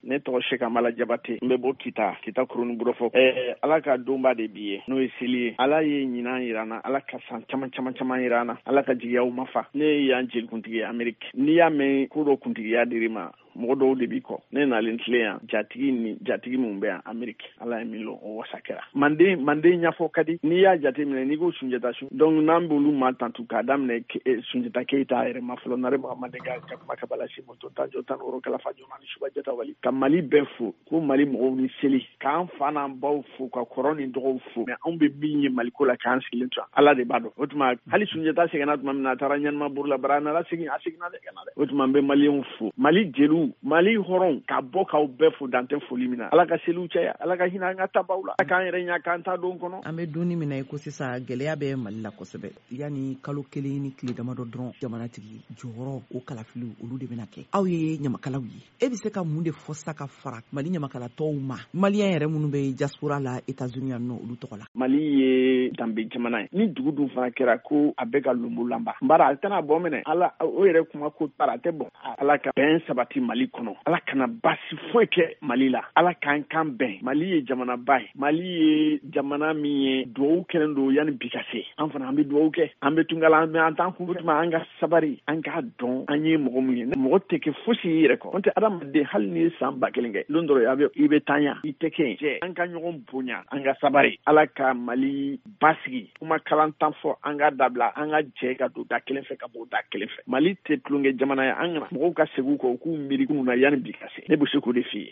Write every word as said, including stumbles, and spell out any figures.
ne tɔgɔ Seka Mala Jabate n bɛ bɔ Kita Kita Kuruni Burɔfɔ ɛɛ Ala ka donba de bi ye n'o ye seli ye Ala ye ɲinan yirana Ala ka san caman caman caman yirana Ala ka jigiyaw ma fa ne y'an jelikuntigi ye Amérique n'i y'a mɛn ko dɔ kuntigiya dir'i ma mɔgɔ dɔw de b'i kɔ ne nalen tilen yan jatigi ni jatigi mun bɛ yan Amérique Ala ye min lɔ o wasa kɛra manden manden ɲɛfɔ ka di n'i y'a jate minɛ n'i ko Sunjata Sun donc n'an b'olu ma tantu k'a daminɛ Sunjata Keyita yɛrɛ ma fɔlɔ Nare Mahamani ka Jakuma Kabala Simo Tonta Jota Woro Kalafa Jomani Suba Jata Wali ka Mali bɛɛ fo ko Mali mɔgɔw ni seli k'an fa n'an baw fo ka kɔrɔ ni dɔgɔw fo mais anw bɛ min ye Maliko la k'an sigilen to Ala de b'a dɔn o tuma hali Sunjata seginna tuma min na a taara Ɲanimaburu la bara a nana segin a seginna dɛ o tuma n bɛ Maliyɛnw fo Mali jeliw Mali hɔrɔnw ka bɔ k'aw bɛɛ fo dan tɛ foli min na Ala ka seliw caya Ala ka hinɛ an ka tabaw la k'an yɛrɛ ɲa k'an ta don kɔnɔ an bɛ donni min na i ko sisan gɛlɛya bɛ Mali la kosɛbɛ yanni kalo kelen ni tile damadɔ dɔrɔn jamanatigi jɔyɔrɔ o kalafiliw olu de bɛna kɛ aw ye ɲamakalaw ye e bɛ se ka mun de fɔ sa ka fara Mali ɲamakalatɔw ma Maliyɛn yɛrɛ minnu bɛ diaspora la États-Unis yan nɔ olu tɔgɔ la Mali ye danbe jamana ye ni dugu dun fana kɛra ko a bɛ ka lumbu lanba nbara a tɛna bɔ minɛ Ala o yɛrɛ kuma ko tara a tɛ bɔn Ala ka bɛn sabati Mali kɔnɔ Ala kana basi foyi kɛ Mali la Ala k'an kan bɛn Mali ye jamanaba ye Mali ye jamana min ye duwawu kɛlen don yanni bi ka se an fana an bɛ duwawu kɛ an bɛ tungala an bɛ an t'an kun tuma an ka sabari an k'a dɔn an ye mɔgɔ min ye mɔgɔ tɛ kɛ fosi y'i yɛrɛ kɔ n'o tɛ adamaden hali ni ye san ba kelen kɛ don dɔ i bɛ i bɛ tanya i tɛ kɛ cɛ an ka ɲɔgɔn bonya an ka sabari Ala ka Mali basigi kuma kalan tan fɔ an ka dabila an ka jɛ ka don da kelen fɛ ka bɔ da kelen fɛ Mali tɛ tulonkɛ jamana ye an kana mɔgɔw ka segin u kɔ u k'u miiri kunun na yanni bi ka se ne bɛ se k'o de f'i ye